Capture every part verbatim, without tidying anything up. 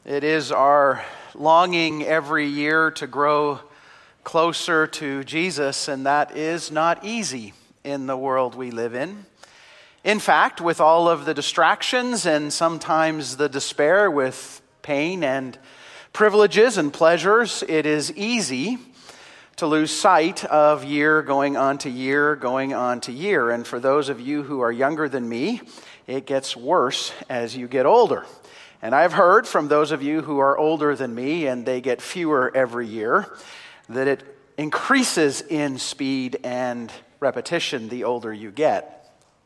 It is our longing every year to grow closer to Jesus, and that is not easy in the world we live in. In fact, with all of the distractions and sometimes the despair with pain and privileges and pleasures, it is easy to lose sight of year going on to year, going on to year. And for those of you who are younger than me, it gets worse as you get older. And I've heard from those of you who are older than me, and they get fewer every year, that it increases in speed and repetition the older you get.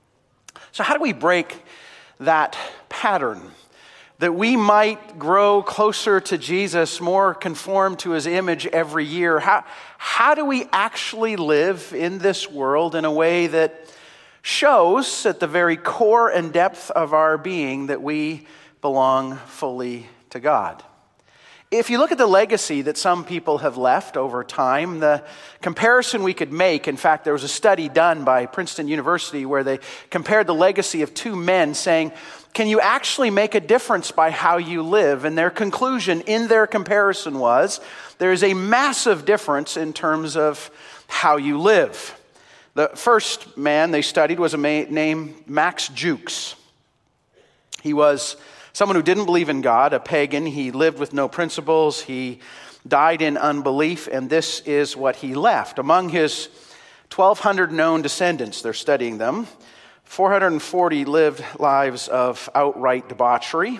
So how do we break that pattern? That we might grow closer to Jesus, more conform to his image every year. How, how do we actually live in this world in a way that shows at the very core and depth of our being that we belong fully to God? If you look at the legacy that some people have left over time, the comparison we could make, in fact, there was a study done by Princeton University where they compared the legacy of two men saying, can you actually make a difference by how you live? And their conclusion in their comparison was, there is a massive difference in terms of how you live. The first man they studied was a man named Max Jukes. He was someone who didn't believe in God, a pagan. He lived with no principles. He died in unbelief, and this is what he left. Among his twelve hundred known descendants, they're studying them, four hundred forty lived lives of outright debauchery.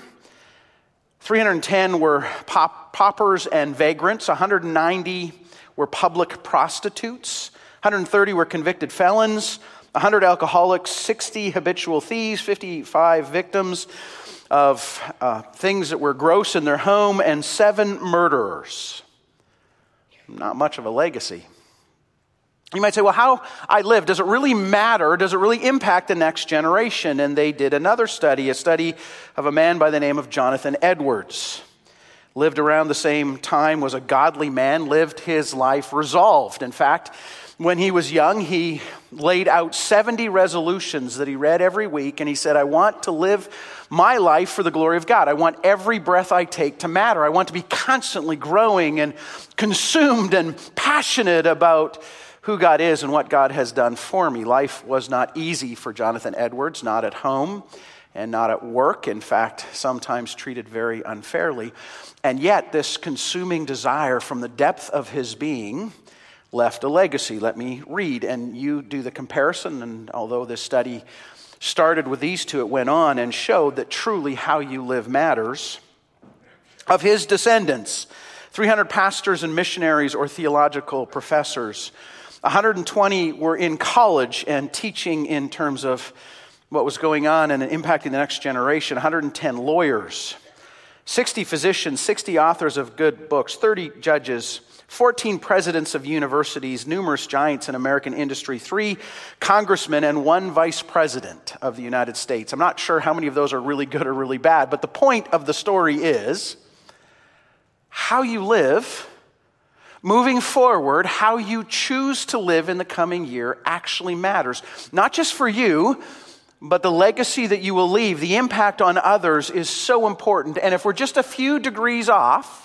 three hundred ten were pop, paupers and vagrants. one hundred ninety were public prostitutes. one hundred thirty were convicted felons. one hundred alcoholics, sixty habitual thieves, fifty-five victims of uh, things that were gross in their home, and seven murderers. Not much of a legacy. You might say, well, how I live, does it really matter? Does it really impact the next generation? And they did another study, a study of a man by the name of Jonathan Edwards. Lived around the same time, was a godly man, lived his life resolved. In fact, when he was young, he laid out seventy resolutions that he read every week, and he said, I want to live my life for the glory of God. I want every breath I take to matter. I want to be constantly growing and consumed and passionate about who God is and what God has done for me. Life was not easy for Jonathan Edwards, not at home and not at work. In fact, sometimes treated very unfairly. And yet, this consuming desire from the depth of his being left a legacy. Let me read, and you do the comparison. And although this study started with these two, it went on and showed that truly how you live matters. Of his descendants, three hundred pastors and missionaries or theological professors. one hundred twenty were in college and teaching in terms of what was going on and impacting the next generation. one hundred ten lawyers, sixty physicians, sixty authors of good books, thirty judges, fourteen presidents of universities, numerous giants in American industry, three congressmen, and one vice president of the United States. I'm not sure how many of those are really good or really bad, but the point of the story is how you live, moving forward, how you choose to live in the coming year actually matters. Not just for you, but the legacy that you will leave, the impact on others is so important. And if we're just a few degrees off,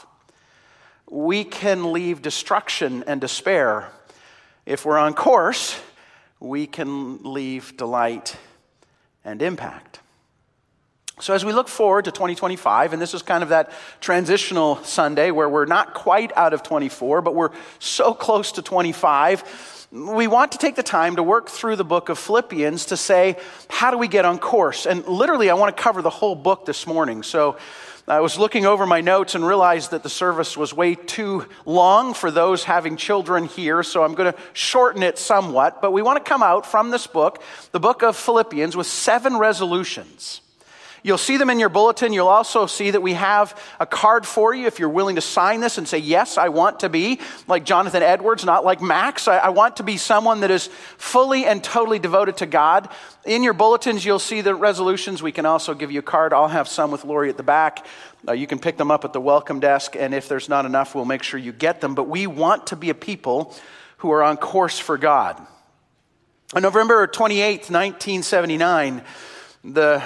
we can leave destruction and despair. If we're on course, we can leave delight and impact. So as we look forward to twenty twenty-five, and this is kind of that transitional Sunday where we're not quite out of twenty-four, but we're so close to twenty-five, we want to take the time to work through the book of Philippians to say, how do we get on course? And literally, I want to cover the whole book this morning. So I was looking over my notes and realized that the service was way too long for those having children here, so I'm going to shorten it somewhat. But we want to come out from this book, the book of Philippians, with seven resolutions. You'll see them in your bulletin. You'll also see that we have a card for you if you're willing to sign this and say, yes, I want to be like Jonathan Edwards, not like Max. I, I want to be someone that is fully and totally devoted to God. In your bulletins, you'll see the resolutions. We can also give you a card. I'll have some with Lori at the back. Uh, you can pick them up at the welcome desk, and if there's not enough, we'll make sure you get them. But we want to be a people who are on course for God. On November twenty-eighth, nineteen seventy-nine, the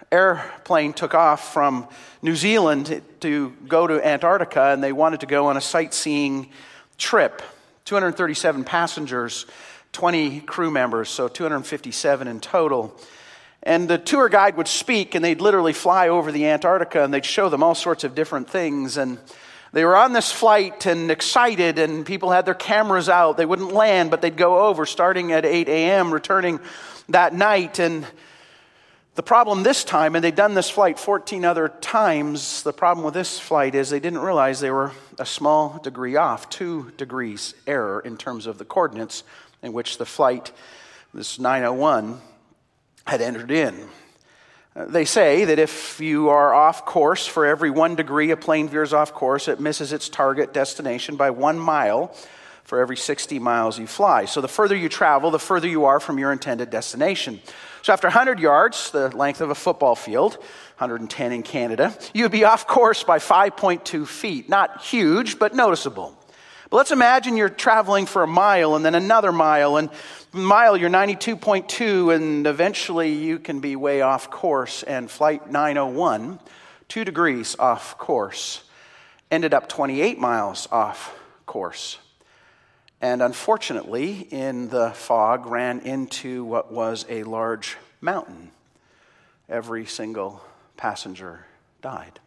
airplane took off from New Zealand to go to Antarctica, and they wanted to go on a sightseeing trip. two hundred thirty-seven passengers, twenty crew members, so two hundred fifty-seven in total. And the tour guide would speak, and they'd literally fly over the Antarctica, and they'd show them all sorts of different things. And they were on this flight and excited, and people had their cameras out. They wouldn't land, but they'd go over starting at eight a.m., returning that night. And the problem this time, and they'd done this flight fourteen other times, the problem with this flight is they didn't realize they were a small degree off, two degrees error in terms of the coordinates in which the flight, this nine oh one, had entered in. Uh, they say that if you are off course, for every one degree a plane veers off course, it misses its target destination by one mile for every sixty miles you fly. So the further you travel, the further you are from your intended destination. So after one hundred yards, the length of a football field, one hundred ten in Canada, you would be off course by five point two feet. Not huge, but noticeable. But let's imagine you're traveling for a mile and then another mile, and mile you're ninety-two point two, and eventually you can be way off course. And flight nine oh one, two degrees off course, ended up twenty-eight miles off course. And unfortunately, in the fog, ran into what was a large mountain. Every single passenger died.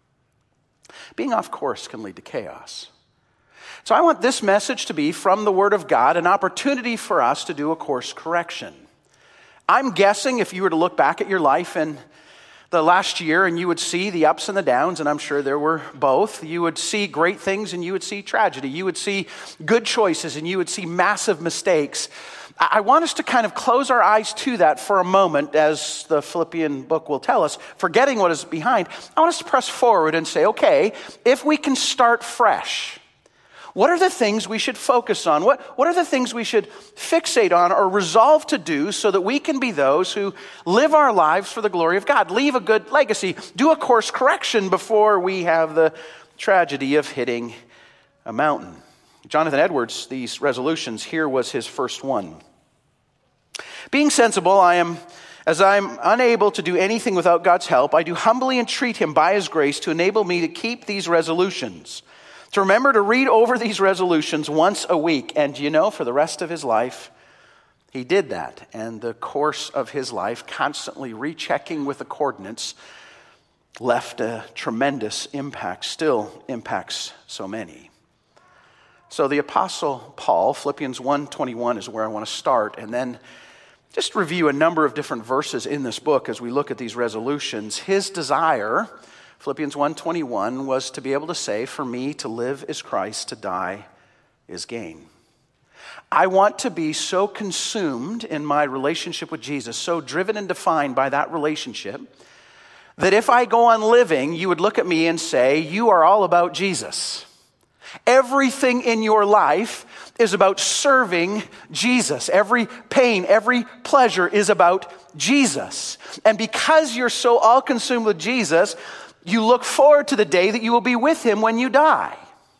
Being off course can lead to chaos. So I want this message to be, from the Word of God, an opportunity for us to do a course correction. I'm guessing if you were to look back at your life in the last year and you would see the ups and the downs, and I'm sure there were both, you would see great things and you would see tragedy. You would see good choices and you would see massive mistakes. I want us to kind of close our eyes to that for a moment, as the Philippian book will tell us, forgetting what is behind. I want us to press forward and say, okay, if we can start fresh, what are the things we should focus on? What, what are the things we should fixate on or resolve to do so that we can be those who live our lives for the glory of God, leave a good legacy, do a course correction before we have the tragedy of hitting a mountain? Jonathan Edwards, these resolutions, here was his first one. Being sensible, I am, as I am unable to do anything without God's help, I do humbly entreat him by his grace to enable me to keep these resolutions, to remember to read over these resolutions once a week. And you know, for the rest of his life, he did that. And the course of his life, constantly rechecking with the coordinates, left a tremendous impact, still impacts so many. So the Apostle Paul, Philippians one twenty-one is where I want to start, and then just review a number of different verses in this book as we look at these resolutions. His desire, Philippians one twenty-one, was to be able to say, for me to live is Christ, to die is gain. I want to be so consumed in my relationship with Jesus, so driven and defined by that relationship, that if I go on living, you would look at me and say, you are all about Jesus. Everything in your life is about serving Jesus. Every pain, every pleasure is about Jesus. And because you're so all consumed with Jesus, you look forward to the day that you will be with him when you die.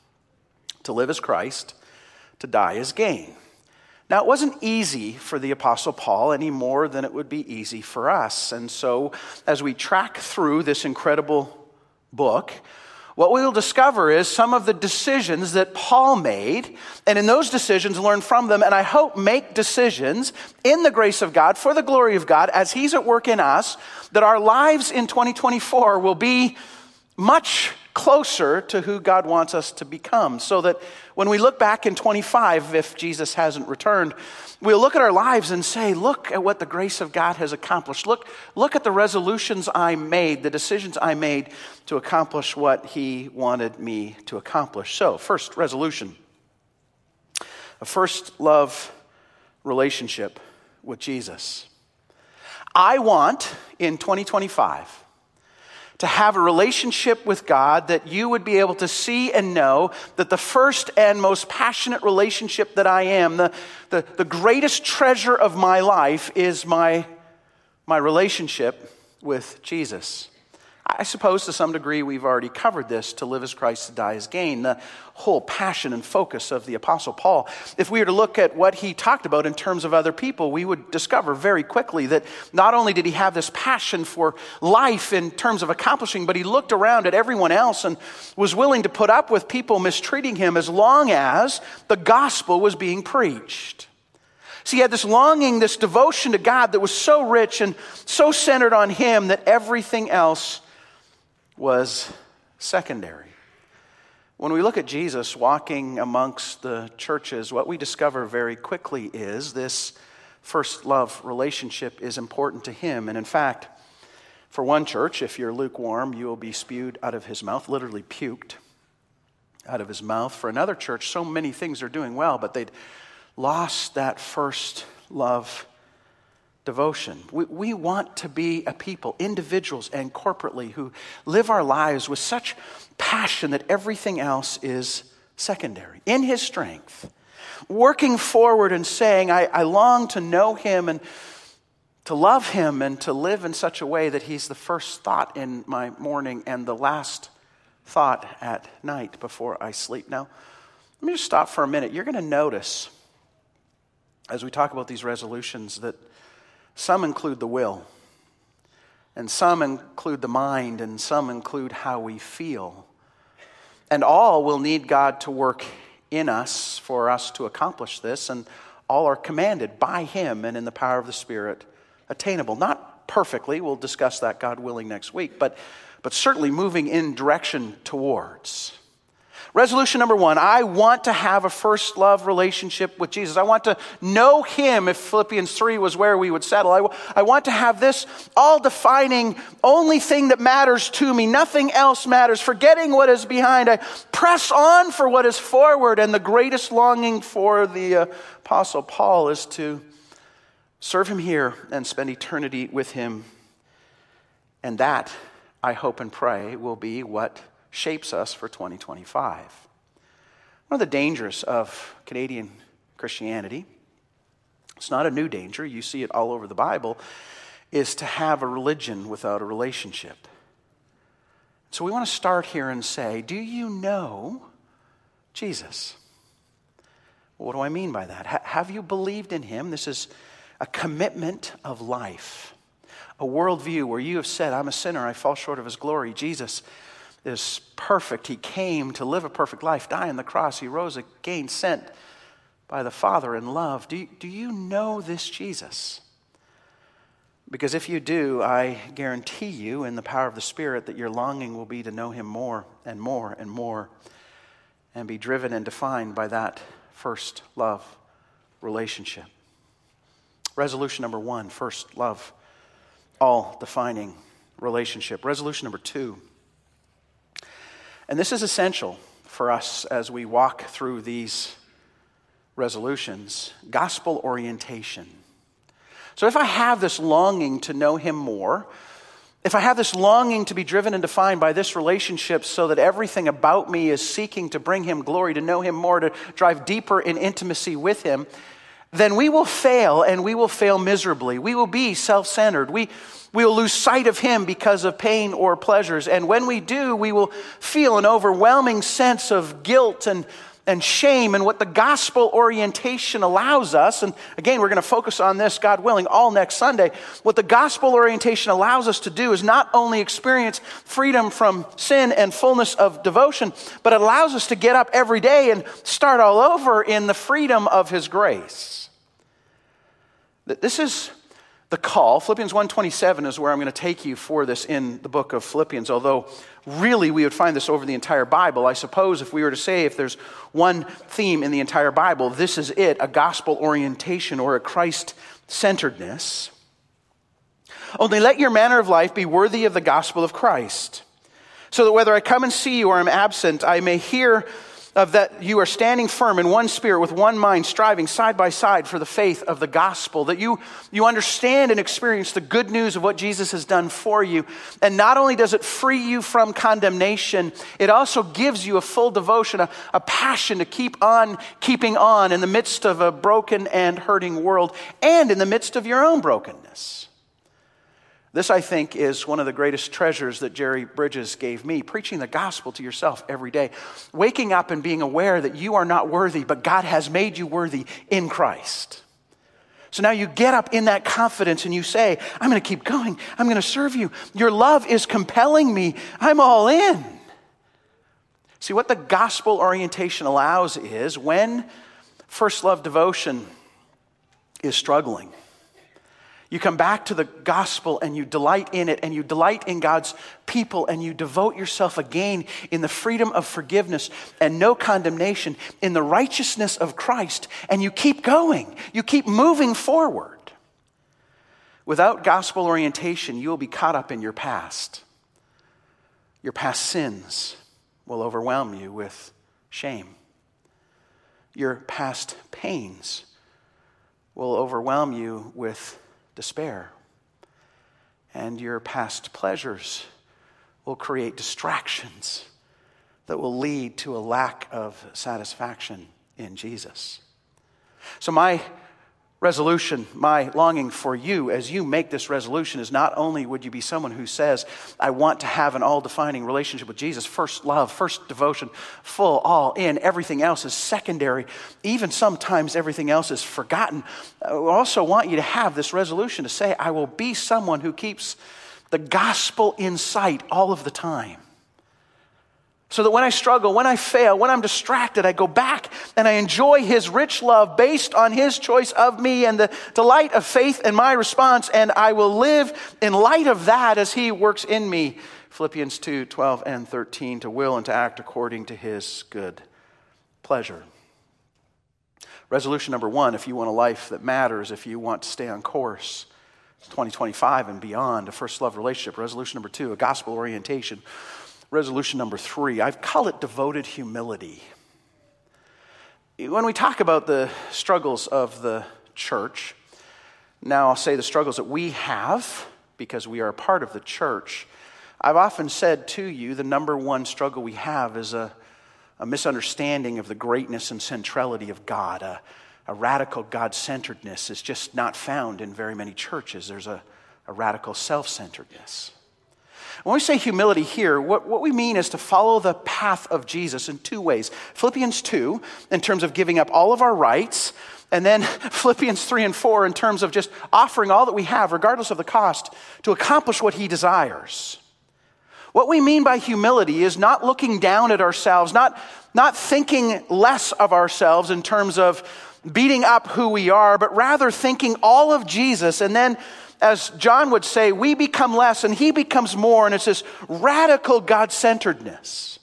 To live as Christ, to die as gain. Now, it wasn't easy for the Apostle Paul any more than it would be easy for us. And so, as we track through this incredible book, what we will discover is some of the decisions that Paul made, and in those decisions learn from them, and I hope make decisions in the grace of God, for the glory of God, as he's at work in us, that our lives in twenty twenty-four will be much closer to who God wants us to become, so that when we look back in twenty-five, if Jesus hasn't returned, we'll look at our lives and say, look at what the grace of God has accomplished. Look, look at the resolutions I made, the decisions I made to accomplish what he wanted me to accomplish. So, first resolution, a first love relationship with Jesus. I want, in twenty twenty-five, to have a relationship with God that you would be able to see and know that the first and most passionate relationship that I am, the, the, the greatest treasure of my life is my, my relationship with Jesus. I suppose to some degree we've already covered this, to live as Christ, to die as gain, the whole passion and focus of the Apostle Paul. If we were to look at what he talked about in terms of other people, we would discover very quickly that not only did he have this passion for life in terms of accomplishing, but he looked around at everyone else and was willing to put up with people mistreating him as long as the gospel was being preached. See, he had this longing, this devotion to God that was so rich and so centered on him that everything else was secondary. When we look at Jesus walking amongst the churches, what we discover very quickly is this first love relationship is important to him. And in fact, for one church, if you're lukewarm, you will be spewed out of his mouth, literally puked out of his mouth. For another church, so many things are doing well, but they'd lost that first love devotion. We, we want to be a people, individuals and corporately, who live our lives with such passion that everything else is secondary. In his strength, working forward and saying, I, I long to know him and to love him and to live in such a way that he's the first thought in my morning and the last thought at night before I sleep. Now, let me just stop for a minute. You're going to notice, as we talk about these resolutions, that some include the will, and some include the mind, and some include how we feel. And all will need God to work in us for us to accomplish this, and all are commanded by him and in the power of the Spirit attainable. Not perfectly, we'll discuss that, God willing, next week, but, but certainly moving in direction towards. Resolution number one, I want to have a first love relationship with Jesus. I want to know him, if Philippians three was where we would settle. I, I want to have this all-defining, only thing that matters to me. Nothing else matters. Forgetting what is behind, I press on for what is forward. And the greatest longing for the uh, Apostle Paul is to serve him here and spend eternity with him. And that, I hope and pray, will be what shapes us for twenty twenty-five. One of the dangers of Canadian Christianity, it's not a new danger, you see it all over the Bible, is to have a religion without a relationship. So we want to start here and say, do you know Jesus? Well, what do I mean by that? H- have you believed in him? This is a commitment of life, a worldview where you have said, I'm a sinner, I fall short of his glory. Jesus is perfect. He came to live a perfect life, die on the cross. He rose again, sent by the Father in love. Do you, do you know this Jesus? Because if you do, I guarantee you in the power of the Spirit that your longing will be to know him more and more and more and be driven and defined by that first love relationship. Resolution number one, first love, all-defining relationship. Resolution number two, and this is essential for us as we walk through these resolutions, gospel orientation. So if I have this longing to know him more, if I have this longing to be driven and defined by this relationship so that everything about me is seeking to bring him glory, to know him more, to drive deeper in intimacy with him, then we will fail, and we will fail miserably. We will be self-centered. We We will lose sight of him because of pain or pleasures. And when we do, we will feel an overwhelming sense of guilt and, and shame. And what the gospel orientation allows us, and again, we're going to focus on this, God willing, all next Sunday. What the gospel orientation allows us to do is not only experience freedom from sin and fullness of devotion, but it allows us to get up every day and start all over in the freedom of his grace. This is the call. Philippians one twenty-seven is where I'm going to take you for this in the book of Philippians, although really we would find this over the entire Bible. I suppose if we were to say if there's one theme in the entire Bible, this is it, a gospel orientation or a Christ-centeredness. Only let your manner of life be worthy of the gospel of Christ, so that whether I come and see you or am absent, I may hear of that you are standing firm in one spirit with one mind, striving side by side for the faith of the gospel, that you, you understand and experience the good news of what Jesus has done for you. And not only does it free you from condemnation, it also gives you a full devotion, a, a passion to keep on keeping on in the midst of a broken and hurting world and in the midst of your own brokenness. This, I think, is one of the greatest treasures that Jerry Bridges gave me, preaching the gospel to yourself every day. Waking up and being aware that you are not worthy, but God has made you worthy in Christ. So now you get up in that confidence and you say, I'm going to keep going. I'm going to serve you. Your love is compelling me. I'm all in. See, what the gospel orientation allows is when first love devotion is struggling, you come back to the gospel and you delight in it, and you delight in God's people, and you devote yourself again in the freedom of forgiveness and no condemnation, in the righteousness of Christ, and you keep going. You keep moving forward. Without gospel orientation, you will be caught up in your past. Your past sins will overwhelm you with shame. Your past pains will overwhelm you with despair. And your past pleasures will create distractions that will lead to a lack of satisfaction in Jesus. So my resolution, my longing for you as you make this resolution is not only would you be someone who says, I want to have an all-defining relationship with Jesus, first love, first devotion, full, all in, everything else is secondary, even sometimes everything else is forgotten. I also want you to have this resolution to say, I will be someone who keeps the gospel in sight all of the time. So that when I struggle, when I fail, when I'm distracted, I go back and I enjoy his rich love based on his choice of me and the delight of faith in my response, and I will live in light of that as he works in me. Philippians two, twelve and thirteen, to will and to act according to his good pleasure. Resolution number one, if you want a life that matters, if you want to stay on course, twenty twenty-five and beyond, a first love relationship. Resolution number two, a gospel orientation. Resolution number three, I've called it devoted humility. When we talk about the struggles of the church, now I'll say the struggles that we have, because we are a part of the church, I've often said to you the number one struggle we have is a, a misunderstanding of the greatness and centrality of God. A, a radical God-centeredness is just not found in very many churches. There's a, a radical self-centeredness. When we say humility here, what, what we mean is to follow the path of Jesus in two ways. Philippians two, in terms of giving up all of our rights, and then Philippians three and four in terms of just offering all that we have, regardless of the cost, to accomplish what he desires. What we mean by humility is not looking down at ourselves, not, not thinking less of ourselves in terms of beating up who we are, but rather thinking all of Jesus, and then as John would say, we become less and he becomes more, and it's this radical God-centeredness.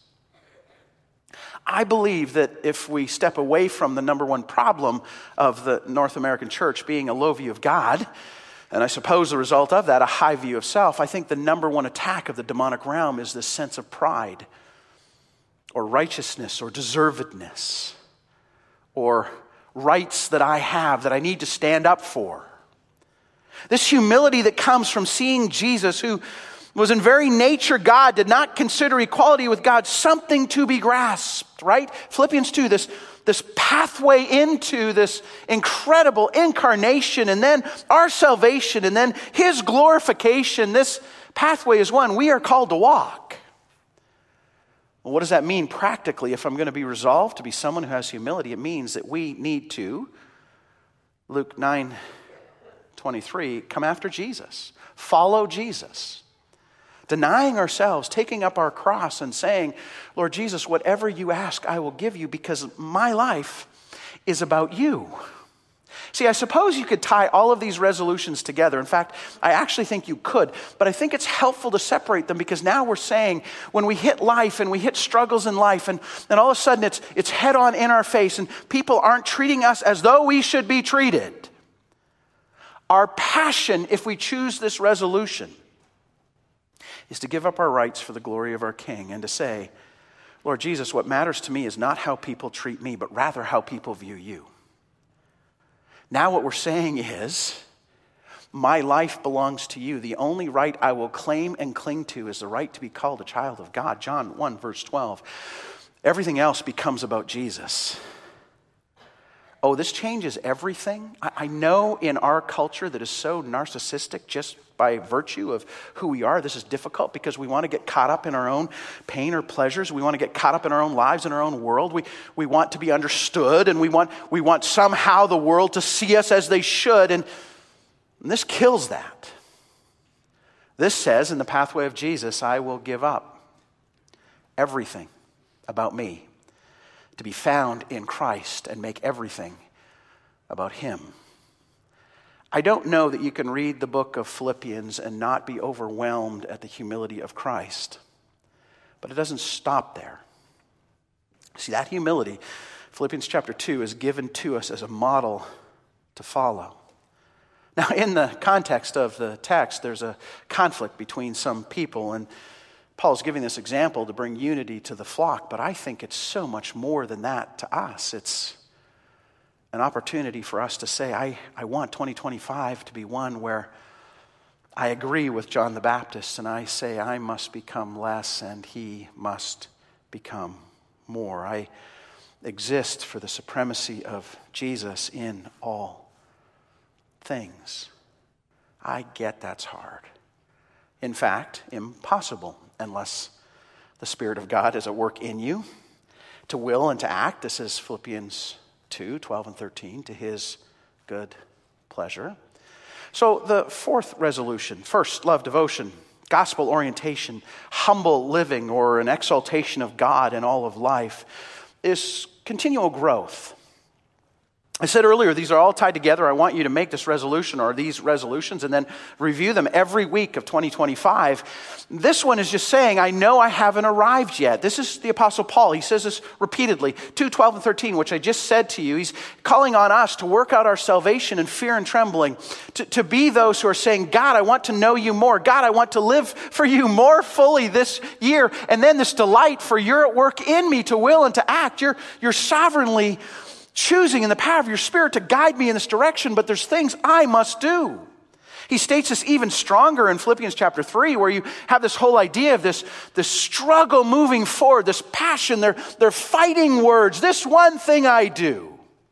I believe that if we step away from the number one problem of the North American church being a low view of God, and I suppose the result of that, a high view of self, I think the number one attack of the demonic realm is this sense of pride or righteousness or deservedness or rights that I have that I need to stand up for. This humility that comes from seeing Jesus, who was in very nature God, did not consider equality with God something to be grasped, right? Philippians two, this, this pathway into this incredible incarnation, and then our salvation, and then his glorification. This pathway is one we are called to walk. Well, what does that mean practically? If I'm going to be resolved to be someone who has humility, it means that we need to, Luke nine twenty-three, come after Jesus. Follow Jesus. Denying ourselves, taking up our cross and saying, Lord Jesus, whatever you ask, I will give you, because my life is about you. See, I suppose you could tie all of these resolutions together. In fact, I actually think you could, but I think it's helpful to separate them, because now we're saying when we hit life and we hit struggles in life, and, and all of a sudden it's, it's head on in our face and people aren't treating us as though we should be treated. Our passion, if we choose this resolution, is to give up our rights for the glory of our King and to say, Lord Jesus, what matters to me is not how people treat me, but rather how people view you. Now what we're saying is, my life belongs to you. The only right I will claim and cling to is the right to be called a child of God. John one, verse twelve. Everything else becomes about Jesus. oh, this changes everything. I, I know in our culture that is so narcissistic just by virtue of who we are, this is difficult because we want to get caught up in our own pain or pleasures. We want to get caught up in our own lives, in our own world. We we want to be understood, and we want we want somehow the world to see us as they should, and, and this kills that. This says, in the pathway of Jesus, I will give up everything about me to be found in Christ and make everything about Him. I don't know that you can read the book of Philippians and not be overwhelmed at the humility of Christ. But it doesn't stop there. See, that humility, Philippians chapter two, is given to us as a model to follow. Now, in the context of the text, there's a conflict between some people, and Paul's giving this example to bring unity to the flock, but I think it's so much more than that to us. It's an opportunity for us to say, I, I want twenty twenty-five to be one where I agree with John the Baptist and I say I must become less and he must become more. I exist for the supremacy of Jesus in all things. I get that's hard. In fact, impossible unless the Spirit of God is at work in you to will and to act. This is Philippians two, twelve and thirteen, to His good pleasure. So the fourth resolution, first, love devotion, gospel orientation, humble living, or an exaltation of God in all of life, is continual growth. I said earlier, these are all tied together. I want you to make this resolution or these resolutions and then review them every week of twenty twenty-five. This one is just saying, I know I haven't arrived yet. This is the Apostle Paul. He says this repeatedly, two, twelve, and thirteen, which I just said to you. He's calling on us to work out our salvation in fear and trembling, to, to be those who are saying, God, I want to know you more. God, I want to live for you more fully this year. And then this delight for you're at work in me to will and to act. You're, you're sovereignly choosing in the power of your Spirit to guide me in this direction, but there's things I must do. He states this even stronger in Philippians chapter three, where you have this whole idea of this, this struggle moving forward, this passion, they're, they're fighting words, this one thing I do.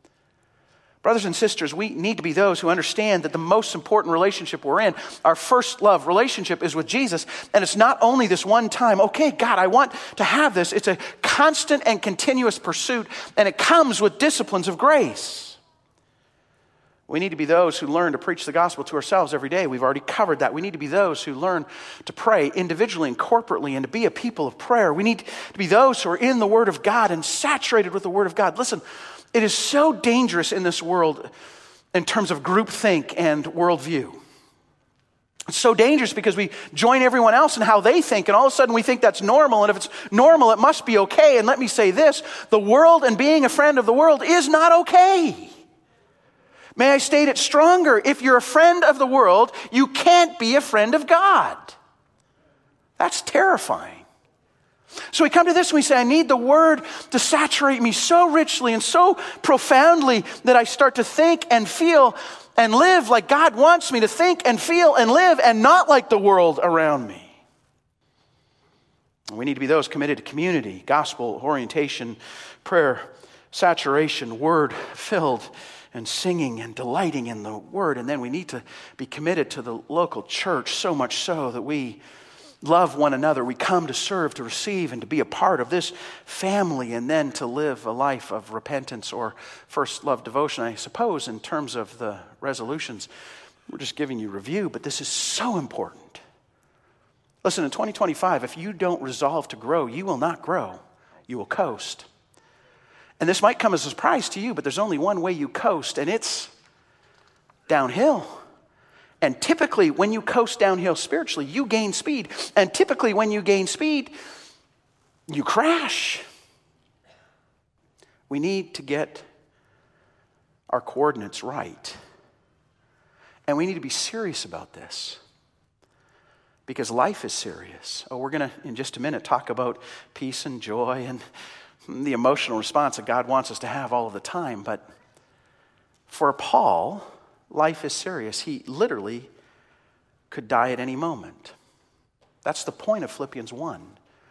Brothers and sisters, we need to be those who understand that the most important relationship we're in, our first love relationship, is with Jesus. And it's not only this one time, okay, God, I want to have this. It's a constant and continuous pursuit, and it comes with disciplines of grace. We need to be those who learn to preach the gospel to ourselves every day. We've already covered that. We need to be those who learn to pray individually and corporately and to be a people of prayer. We need to be those who are in the Word of God and saturated with the Word of God. Listen, it is so dangerous in this world in terms of groupthink and worldview. It's so dangerous because we join everyone else in how they think, and all of a sudden we think that's normal, and if it's normal, it must be okay. And let me say this, the world and being a friend of the world is not okay. May I state it stronger? If you're a friend of the world, you can't be a friend of God. That's terrifying. So we come to this and we say, I need the Word to saturate me so richly and so profoundly that I start to think and feel and live like God wants me to think and feel and live, and not like the world around me. We need to be those committed to community, gospel orientation, prayer, saturation, Word-filled, and singing and delighting in the Word. And then we need to be committed to the local church, so much so that we love one another. We come to serve, to receive, and to be a part of this family, and then to live a life of repentance or first love devotion. I suppose in terms of the resolutions, we're just giving you review, but this is so important. Listen, in twenty twenty-five, if you don't resolve to grow, you will not grow. You will coast. And this might come as a surprise to you, but there's only one way you coast, and it's downhill. And typically, when you coast downhill spiritually, you gain speed. And typically, when you gain speed, you crash. We need to get our coordinates right. And we need to be serious about this, because life is serious. Oh, we're going to, in just a minute, talk about peace and joy and the emotional response that God wants us to have all of the time. But for Paul, life is serious. He literally could die at any moment. That's the point of Philippians one.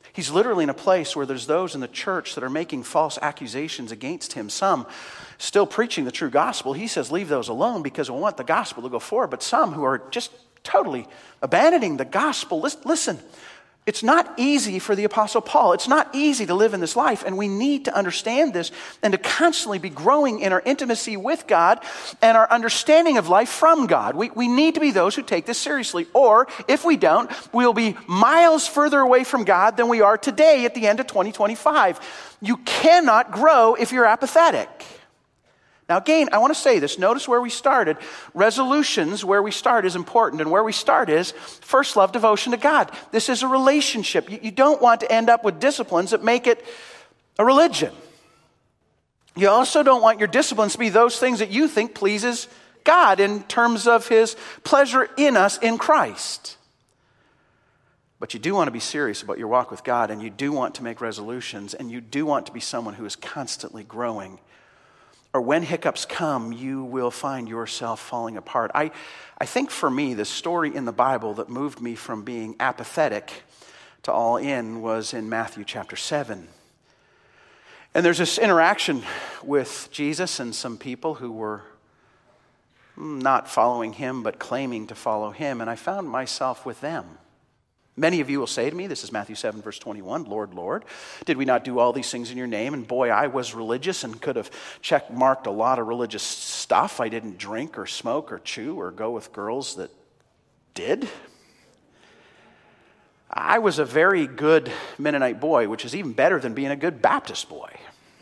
He's literally in a place where there's those in the church that are making false accusations against him. Some still preaching the true gospel. He says, leave those alone because we want the gospel to go forward. But some who are just totally abandoning the gospel. Listen, it's not easy for the Apostle Paul. It's not easy to live in this life, and we need to understand this and to constantly be growing in our intimacy with God and our understanding of life from God. We, we need to be those who take this seriously, or if we don't, we'll be miles further away from God than we are today at the end of twenty twenty-five. You cannot grow if you're apathetic. Now again, I want to say this. Notice where we started. Resolutions, where we start is important. And where we start is first love, devotion to God. This is a relationship. You, you don't want to end up with disciplines that make it a religion. You also don't want your disciplines to be those things that you think pleases God in terms of his pleasure in us in Christ. But you do want to be serious about your walk with God, and you do want to make resolutions, and you do want to be someone who is constantly growing. Or when hiccups come, you will find yourself falling apart. I, I think for me, the story in the Bible that moved me from being apathetic to all in was in Matthew chapter seven. And there's this interaction with Jesus and some people who were not following him, but claiming to follow him. And I found myself with them. Many of you will say to me, this is Matthew seven, verse twenty-one, Lord, Lord, did we not do all these things in your name? And boy, I was religious and could have check-marked a lot of religious stuff. I didn't drink or smoke or chew or go with girls that did. I was a very good Mennonite boy, which is even better than being a good Baptist boy.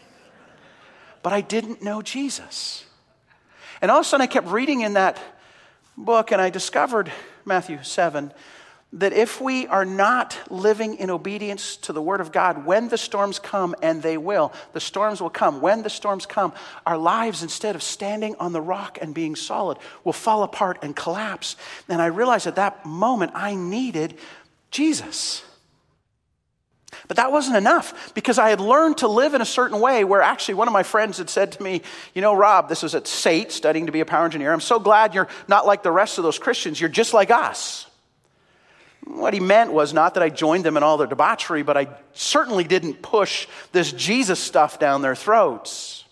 But I didn't know Jesus. And all of a sudden I kept reading in that book, and I discovered, Matthew seven, that if we are not living in obedience to the Word of God, when the storms come, and they will, the storms will come. When the storms come, our lives, instead of standing on the rock and being solid, will fall apart and collapse. And I realized at that moment I needed Jesus. But that wasn't enough, because I had learned to live in a certain way where actually one of my friends had said to me, you know, Rob, this was at S A T, studying to be a power engineer. I'm so glad you're not like the rest of those Christians. You're just like us. What he meant was not that I joined them in all their debauchery, but I certainly didn't push this Jesus stuff down their throats.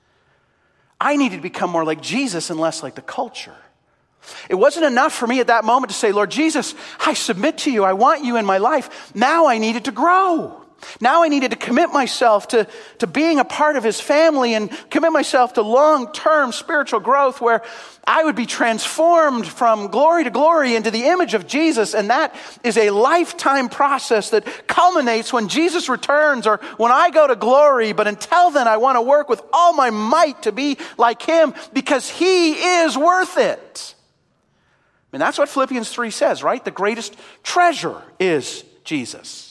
I needed to become more like Jesus and less like the culture. It wasn't enough for me at that moment to say, Lord Jesus, I submit to you. I want you in my life. Now I needed to grow. Now I needed to commit myself to, to being a part of his family and commit myself to long-term spiritual growth where I would be transformed from glory to glory into the image of Jesus. And that is a lifetime process that culminates when Jesus returns or when I go to glory. But until then, I want to work with all my might to be like him because he is worth it. I mean, that's what Philippians three says, right? The greatest treasure is Jesus.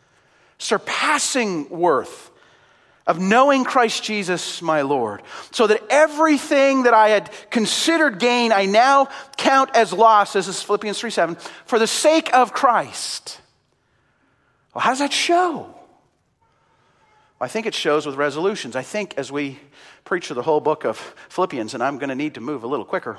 Surpassing worth of knowing Christ Jesus, my Lord, so that everything that I had considered gain, I now count as loss, as is Philippians three seven, for the sake of Christ. Well, how does that show? Well, I think it shows with resolutions. I think as we preach through the whole book of Philippians, and I'm going to need to move a little quicker,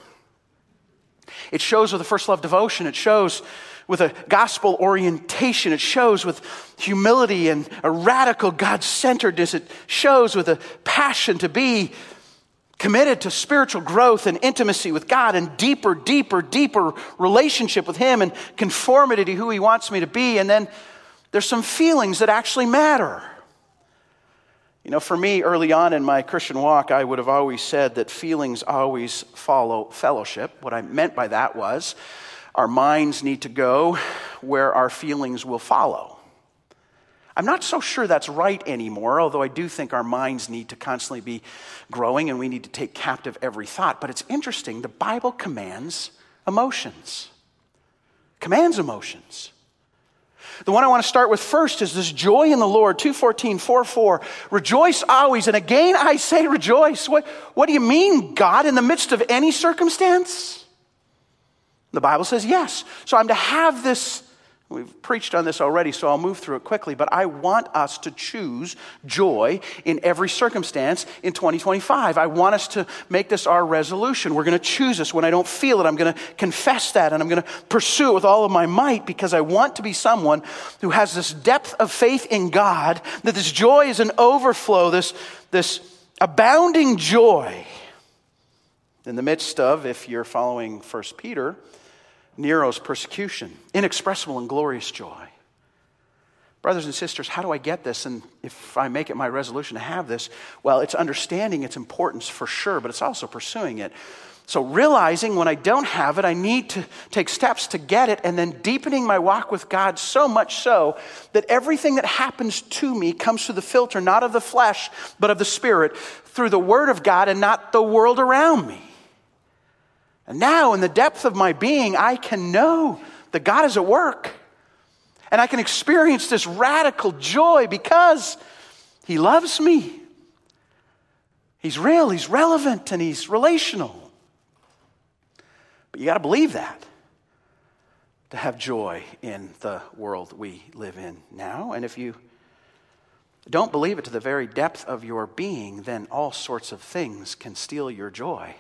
it shows with a first love devotion. It shows with a gospel orientation. It shows with humility and a radical God-centeredness. It shows with a passion to be committed to spiritual growth and intimacy with God and deeper, deeper, deeper relationship with him and conformity to who he wants me to be. And then there's some feelings that actually matter. You know, for me, early on in my Christian walk, I would have always said that feelings always follow fellowship. What I meant by that was our minds need to go where our feelings will follow. I'm not so sure that's right anymore, although I do think our minds need to constantly be growing and we need to take captive every thought. But it's interesting, the Bible commands emotions. Commands emotions. The one I want to start with first is this joy in the Lord, two fourteen, four four. Rejoice always. And again, I say rejoice. What, what do you mean, God, in the midst of any circumstance? The Bible says yes. So I'm to have this, We've preached on this already, so I'll move through it quickly, but I want us to choose joy in every circumstance in twenty twenty-five. I want us to make this our resolution. We're going to choose this. When I don't feel it, I'm going to confess that, and I'm going to pursue it with all of my might, because I want to be someone who has this depth of faith in God, that this joy is an overflow, this, this abounding joy in the midst of, if you're following First Peter, Nero's persecution, inexpressible and glorious joy. Brothers and sisters, how do I get this? And if I make it my resolution to have this, well, it's understanding its importance for sure, but it's also pursuing it. So realizing when I don't have it, I need to take steps to get it, and then deepening my walk with God so much so that everything that happens to me comes through the filter, not of the flesh, but of the Spirit, through the Word of God and not the world around me. And now, in the depth of my being, I can know that God is at work. And I can experience this radical joy because He loves me. He's real, He's relevant, and He's relational. But you got to believe that to have joy in the world we live in now. And if you don't believe it to the very depth of your being, then all sorts of things can steal your joy.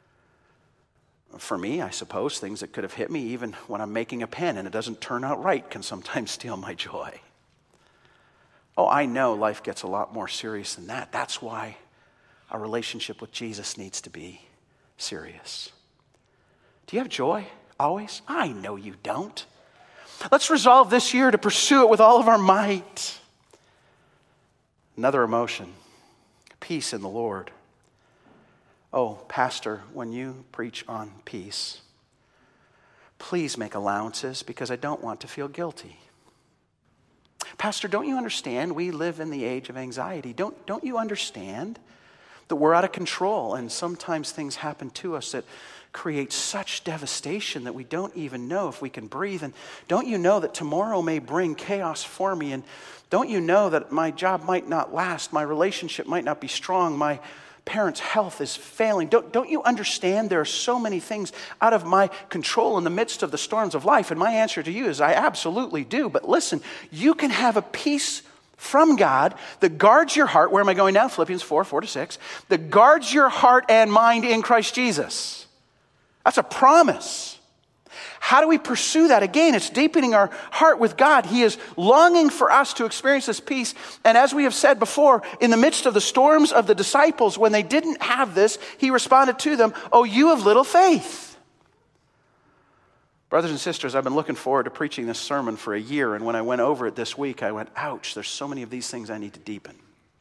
For me, I suppose, things that could have hit me even when I'm making a pen and it doesn't turn out right can sometimes steal my joy. Oh, I know life gets a lot more serious than that. That's why our relationship with Jesus needs to be serious. Do you have joy always? I know you don't. Let's resolve this year to pursue it with all of our might. Another emotion, peace in the Lord. Oh, Pastor, when you preach on peace, please make allowances because I don't want to feel guilty. Pastor, don't you understand? We live in the age of anxiety. Don't, don't you understand that we're out of control and sometimes things happen to us that create such devastation that we don't even know if we can breathe? And don't you know that tomorrow may bring chaos for me? And don't you know that my job might not last, my relationship might not be strong, my parents' health is failing? Don't, don't you understand there are so many things out of my control in the midst of the storms of life? And my answer to you is I absolutely do. But listen, you can have a peace from God that guards your heart. Where am I going now? Philippians four, four to six. That guards your heart and mind in Christ Jesus. That's a promise. How do we pursue that? Again, it's deepening our heart with God. He is longing for us to experience this peace. And as we have said before, in the midst of the storms of the disciples, when they didn't have this, He responded to them, "Oh, you of little faith." Brothers and sisters, I've been looking forward to preaching this sermon for a year. And when I went over it this week, I went, ouch, there's so many of these things I need to deepen.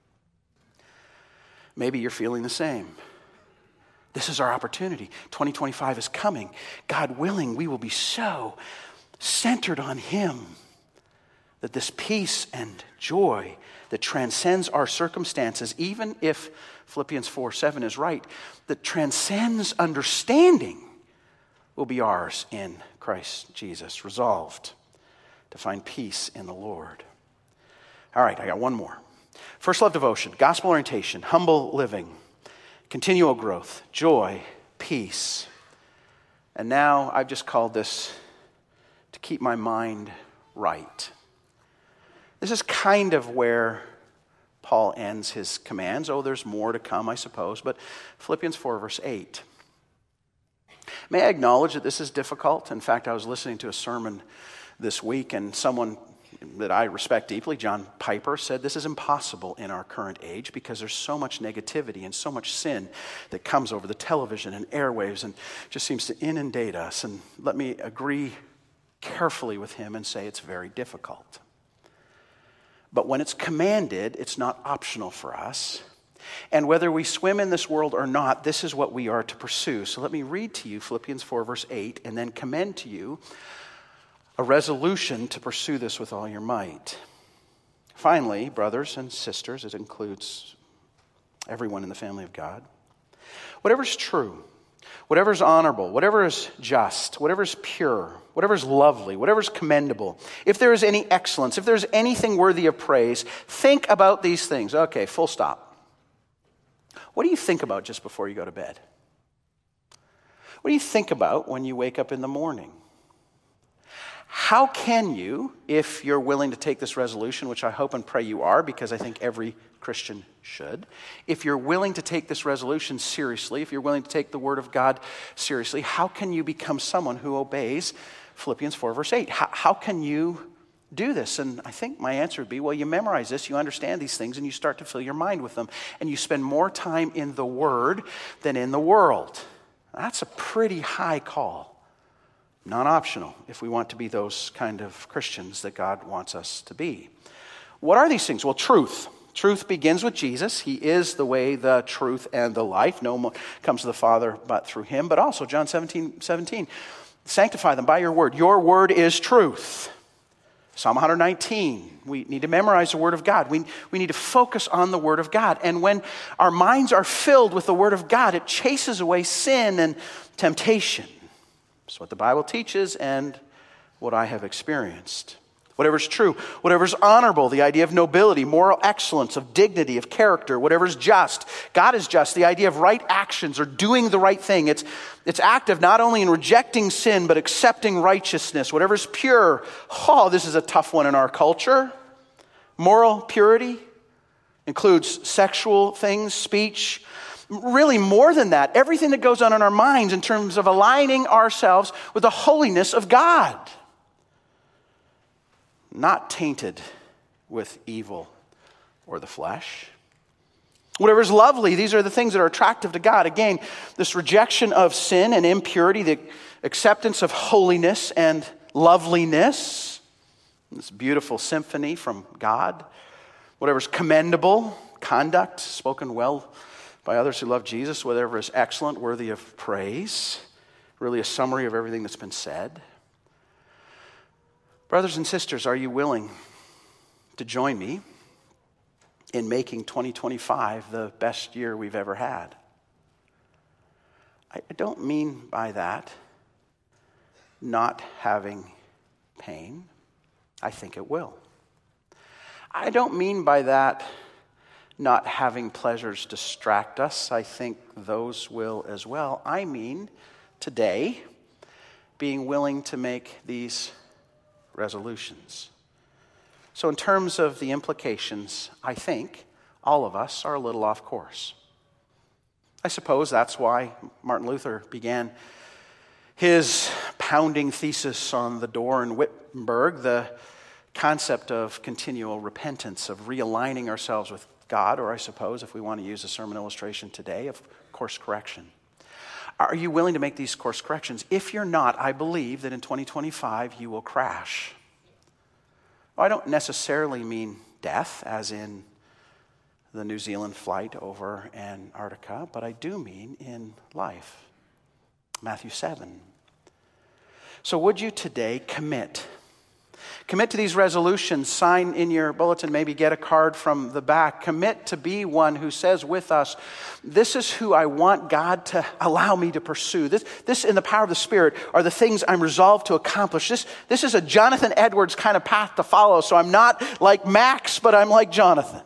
Maybe you're feeling the same. This is our opportunity. twenty twenty-five is coming. God willing, we will be so centered on Him that this peace and joy that transcends our circumstances, even if Philippians four seven is right, that transcends understanding, will be ours in Christ Jesus, resolved to find peace in the Lord. All right, I got one more. First love devotion, gospel orientation, humble living, continual growth, joy, peace. And now I've just called this to keep my mind right. This is kind of where Paul ends his commands. Oh, there's more to come, I suppose. But Philippians four, verse eight. May I acknowledge that this is difficult? In fact, I was listening to a sermon this week, and someone that I respect deeply, John Piper, said this is impossible in our current age because there's so much negativity and so much sin that comes over the television and airwaves and just seems to inundate us. And let me agree carefully with him and say it's very difficult. But when it's commanded, it's not optional for us. And whether we swim in this world or not, this is what we are to pursue. So let me read to you Philippians four, verse eight, and then commend to you a resolution to pursue this with all your might. Finally, brothers and sisters, it includes everyone in the family of God. Whatever is true, whatever is honorable, whatever is just, whatever is pure, whatever is lovely, whatever is commendable, if there is any excellence, if there is anything worthy of praise, think about these things. Okay, full stop. What do you think about just before you go to bed? What do you think about when you wake up in the morning? How can you, if you're willing to take this resolution, which I hope and pray you are, because I think every Christian should, if you're willing to take this resolution seriously, if you're willing to take the Word of God seriously, how can you become someone who obeys Philippians four, verse eight? How, how can you do this? And I think my answer would be, well, you memorize this, you understand these things, and you start to fill your mind with them. And you spend more time in the Word than in the world. That's a pretty high call. Non-optional if we want to be those kind of Christians that God wants us to be. What are these things? Well, truth. Truth begins with Jesus. He is the way, the truth, and the life. No one comes to the Father but through him. But also, John seventeen, seventeen, sanctify them by your word. Your word is truth. Psalm one nineteen, we need to memorize the Word of God. We, we need to focus on the Word of God. And when our minds are filled with the Word of God, it chases away sin and temptation. That's what the Bible teaches and what I have experienced. Whatever's true, whatever's honorable, the idea of nobility, moral excellence, of dignity, of character, whatever's just. God is just, the idea of right actions or doing the right thing. It's, it's active not only in rejecting sin, but accepting righteousness. Whatever's pure. Oh, this is a tough one in our culture. Moral purity includes sexual things, speech. Really more than that, everything that goes on in our minds in terms of aligning ourselves with the holiness of God. Not tainted with evil or the flesh. Whatever's lovely, these are the things that are attractive to God. Again, this rejection of sin and impurity, the acceptance of holiness and loveliness. This beautiful symphony from God. Whatever's commendable, conduct, spoken well by others who love Jesus, whatever is excellent, worthy of praise. Really a summary of everything that's been said. Brothers and sisters, are you willing to join me in making twenty twenty-five the best year we've ever had? I don't mean by that not having pain. I think it will. I don't mean by that not having pleasures distract us. I think those will as well. I mean, today, being willing to make these resolutions. So in terms of the implications, I think all of us are a little off course. I suppose that's why Martin Luther began his pounding thesis on the door in Wittenberg, the concept of continual repentance, of realigning ourselves with God, or I suppose, if we want to use a sermon illustration today, of course correction. Are you willing to make these course corrections? If you're not, I believe that in twenty twenty-five you will crash. Well, I don't necessarily mean death, as in the New Zealand flight over Antarctica, but I do mean in life. Matthew seven. So would you today commit? Commit to these resolutions, sign in your bulletin, maybe get a card from the back. Commit to be one who says with us, this is who I want God to allow me to pursue. This, this in the power of the Spirit, are the things I'm resolved to accomplish. This, this is a Jonathan Edwards kind of path to follow, so I'm not like Max, but I'm like Jonathan.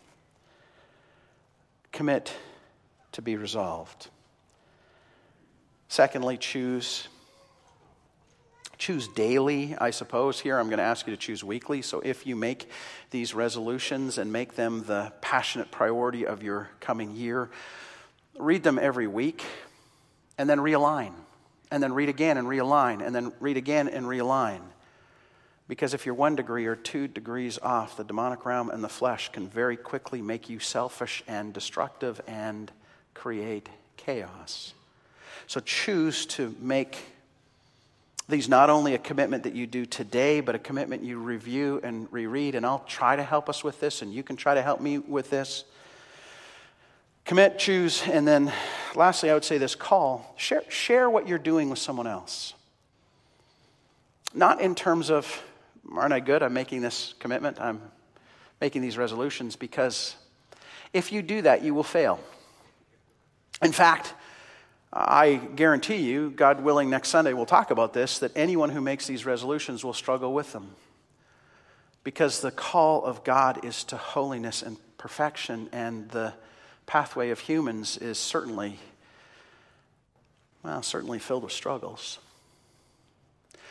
Commit to be resolved. Secondly, choose Choose daily, I suppose. Here I'm going to ask you to choose weekly. So if you make these resolutions and make them the passionate priority of your coming year, read them every week and then realign. And then read again and realign. And then read again and realign. Because if you're one degree or two degrees off, the demonic realm and the flesh can very quickly make you selfish and destructive and create chaos. So choose to make these not only a commitment that you do today, but a commitment you review and reread. And I'll try to help us with this, and you can try to help me with this. Commit, choose, and then lastly, I would say this call. Share, share what you're doing with someone else. Not in terms of, aren't I good? I'm making this commitment. I'm making these resolutions, because if you do that, you will fail. In fact, I guarantee you, God willing, next Sunday we'll talk about this, that anyone who makes these resolutions will struggle with them. Because the call of God is to holiness and perfection, and the pathway of humans is certainly, well, certainly filled with struggles.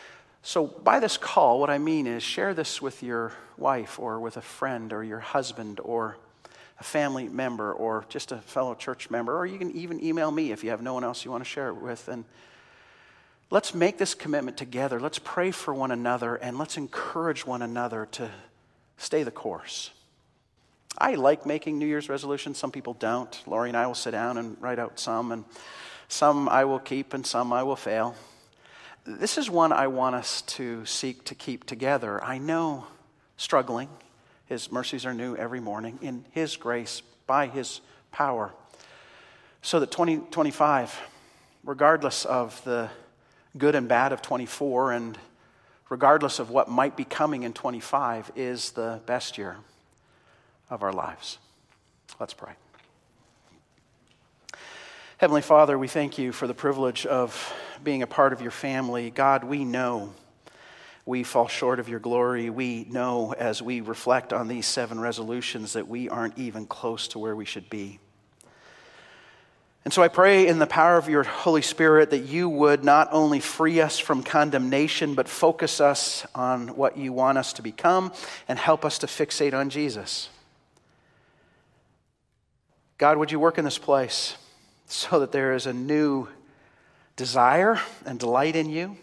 So by this call, what I mean is share this with your wife or with a friend or your husband or a family member or just a fellow church member, or you can even email me if you have no one else you want to share it with. And let's make this commitment together. Let's pray for one another and let's encourage one another to stay the course. I like making New Year's resolutions. Some people don't. Lori and I will sit down and write out some, and some I will keep and some I will fail. This is one I want us to seek to keep together. I know struggling. His mercies are new every morning in His grace, by His power. So that twenty twenty-five, regardless of the good and bad of twenty-four, and regardless of what might be coming in twenty-five, is the best year of our lives. Let's pray. Heavenly Father, we thank you for the privilege of being a part of your family. God, we know we fall short of your glory. We know as we reflect on these seven resolutions that we aren't even close to where we should be. And so I pray in the power of your Holy Spirit that you would not only free us from condemnation, but focus us on what you want us to become and help us to fixate on Jesus. God, would you work in this place so that there is a new desire and delight in you?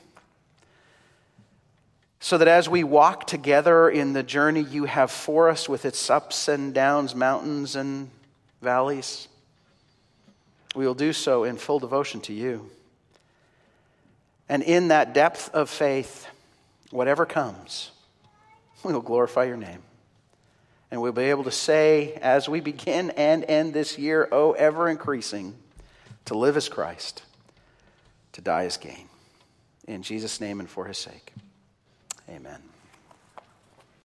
So that as we walk together in the journey you have for us with its ups and downs, mountains and valleys, we will do so in full devotion to you. And in that depth of faith, whatever comes, we will glorify your name. And we'll be able to say, as we begin and end this year, oh, ever increasing, to live as Christ, to die as gain. In Jesus' name and for his sake, amen.